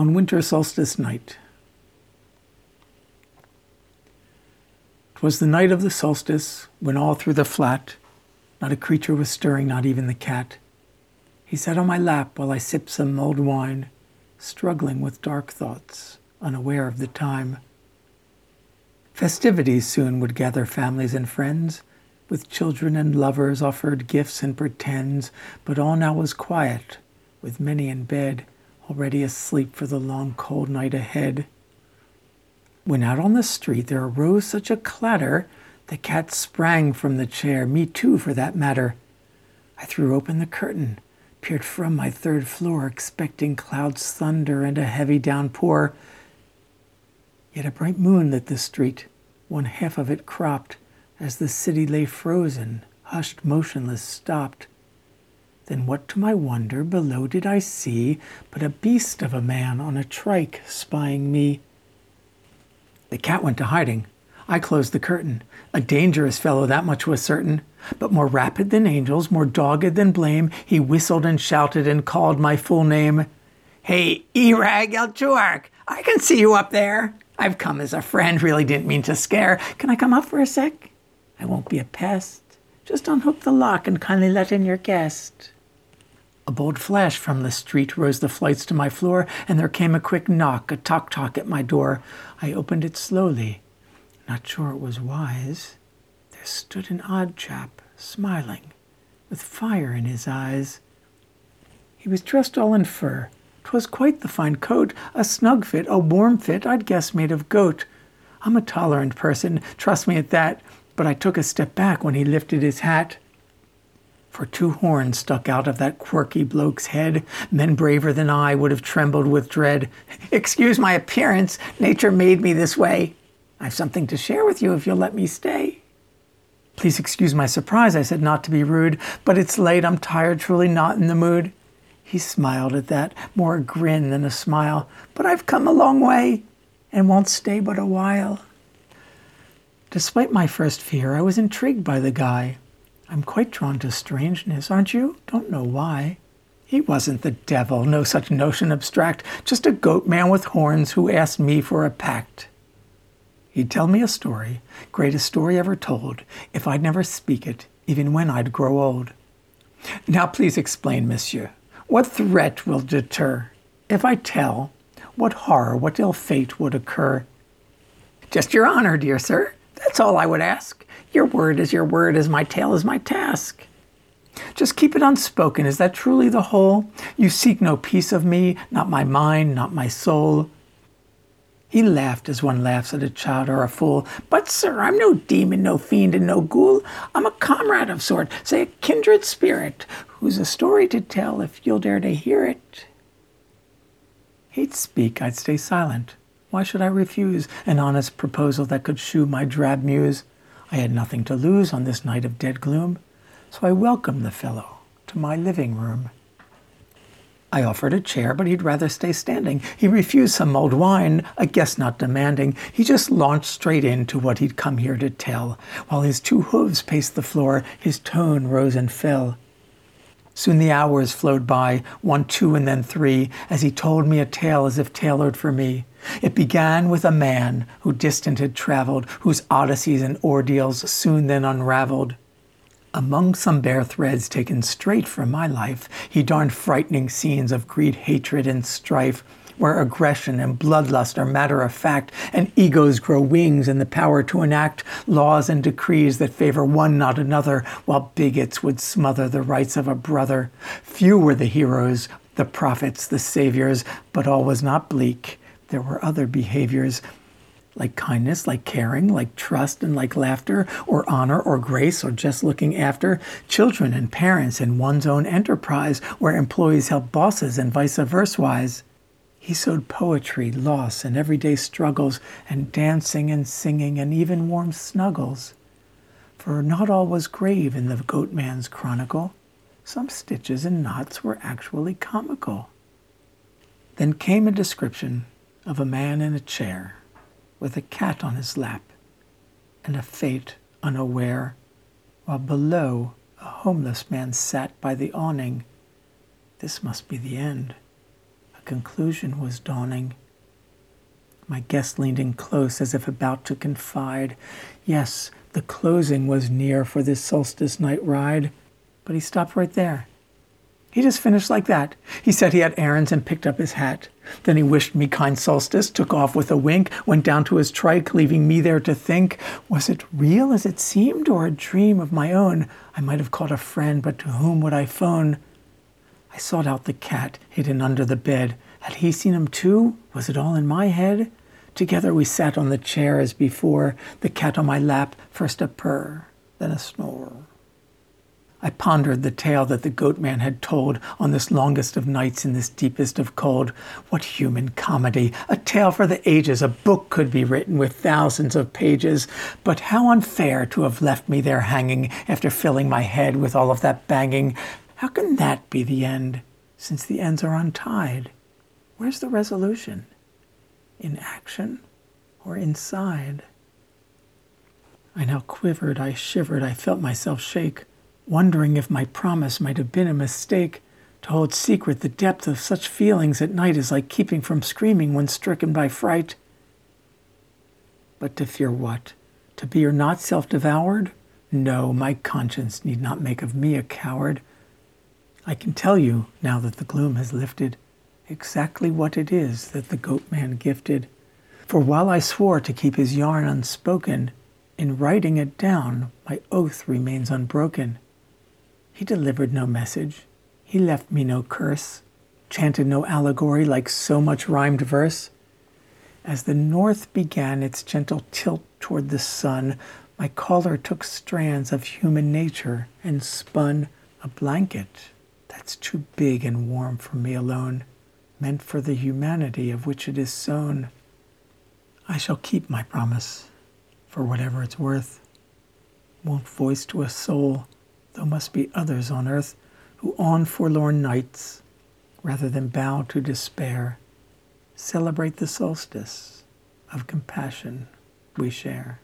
on winter solstice night. 'Twas the night of the solstice, when all through the flat not a creature was stirring, not even the cat. He sat on my lap while I sipped some mulled wine, struggling with dark thoughts, unaware of the time. Festivities soon would gather families and friends, with children and lovers offered gifts and pretends, but all now was quiet, with many in bed, already asleep for the long cold night ahead. When out on the street there arose such a clatter, the cat sprang from the chair, me too for that matter. I threw open the curtain, peered from my third floor, expecting clouds, thunder, and a heavy downpour. Yet a bright moon lit the street, one half of it cropped, as the city lay frozen, hushed, motionless, stopped. Then what to my wonder below did I see but a beast of a man on a trike spying me? The cat went to hiding. I closed the curtain. A dangerous fellow, that much was certain. But more rapid than angels, more dogged than blame, he whistled and shouted and called my full name. "Hey, Irag Elchuark, I can see you up there. I've come as a friend, really didn't mean to scare. Can I come up for a sec? I won't be a pest. Just unhook the lock and kindly let in your guest." A bold flash from the street rose the flights to my floor, and there came a quick knock, a tock-tock at my door. I opened it slowly, not sure it was wise. There stood an odd chap, smiling, with fire in his eyes. He was dressed all in fur. 'Twas quite the fine coat, a snug fit, a warm fit, I'd guess made of goat. I'm a tolerant person, trust me at that, but I took a step back when he lifted his hat. For 2 horns stuck out of that quirky bloke's head. Men braver than I would have trembled with dread. "Excuse my appearance, nature made me this way. I've something to share with you if you'll let me stay." "Please excuse my surprise," I said, not to be rude, "but it's late, I'm tired, truly not in the mood." He smiled at that, more a grin than a smile. "But I've come a long way, and won't stay but a while." Despite my first fear, I was intrigued by the guy. I'm quite drawn to strangeness, aren't you? Don't know why. He wasn't the devil, no such notion abstract, just a goat man with horns who asked me for a pact. He'd tell me a story, greatest story ever told, if I'd never speak it, even when I'd grow old. "Now please explain, monsieur, what threat will deter? If I tell, what horror, what ill fate would occur?" "Just your honor, dear sir, that's all I would ask. Your word is your word, as my tale is my task." "Just keep it unspoken, is that truly the whole? You seek no piece of me, not my mind, not my soul?" He laughed as one laughs at a child or a fool. "But sir, I'm no demon, no fiend, and no ghoul. I'm a comrade of sort, say a kindred spirit, who's a story to tell if you'll dare to hear it." He'd speak, I'd stay silent. Why should I refuse an honest proposal that could shew my drab muse? I had nothing to lose on this night of dead gloom, so I welcomed the fellow to my living room. I offered a chair, but he'd rather stay standing. He refused some mulled wine, a guest not demanding. He just launched straight into what he'd come here to tell. While his 2 hooves paced the floor, his tone rose and fell. Soon the hours flowed by, 1, 2, and then 3, as he told me a tale as if tailored for me. It began with a man who distant had traveled, whose odysseys and ordeals soon then unraveled. Among some bare threads taken straight from my life, he darned frightening scenes of greed, hatred, and strife, where aggression and bloodlust are matter of fact, and egos grow wings and the power to enact laws and decrees that favor one, not another, while bigots would smother the rights of a brother. Few were the heroes, the prophets, the saviors, but all was not bleak. There were other behaviors, like kindness, like caring, like trust, and like laughter, or honor, or grace, or just looking after children and parents in one's own enterprise, where employees help bosses and vice versa. He sowed poetry, loss, and everyday struggles, and dancing and singing, and even warm snuggles. For not all was grave in the Goatman's chronicle. Some stitches and knots were actually comical. Then came a description of a man in a chair, with a cat on his lap, and a fate unaware, while below a homeless man sat by the awning. This must be the end. A conclusion was dawning. My guest leaned in close as if about to confide. Yes, the closing was near for this solstice night ride. But he stopped right there. He just finished like that. He said he had errands and picked up his hat. Then he wished me kind solstice, took off with a wink, went down to his trike, leaving me there to think, was it real as it seemed or a dream of my own? I might have caught a friend, but to whom would I phone? I sought out the cat hidden under the bed. Had he seen him too? Was it all in my head? Together we sat on the chair as before, the cat on my lap, first a purr, then a snore. I pondered the tale that the goat man had told on this longest of nights in this deepest of cold. What human comedy, a tale for the ages, a book could be written with thousands of pages. But how unfair to have left me there hanging after filling my head with all of that banging. How can that be the end, since the ends are untied? Where's the resolution? In action or inside? I now quivered, I shivered, I felt myself shake, wondering if my promise might have been a mistake. To hold secret the depth of such feelings at night is like keeping from screaming when stricken by fright. But to fear what? To be or not self-devoured? No, my conscience need not make of me a coward. I can tell you, now that the gloom has lifted, exactly what it is that the goat man gifted. For while I swore to keep his yarn unspoken, in writing it down, my oath remains unbroken. He delivered no message. He left me no curse, chanted no allegory like so much rhymed verse. As the north began its gentle tilt toward the sun, my caller took strands of human nature and spun a blanket that's too big and warm for me alone, meant for the humanity of which it is sown. I shall keep my promise, for whatever it's worth. Won't voice to a soul, though must be others on earth, who on forlorn nights, rather than bow to despair, celebrate the solstice of compassion we share.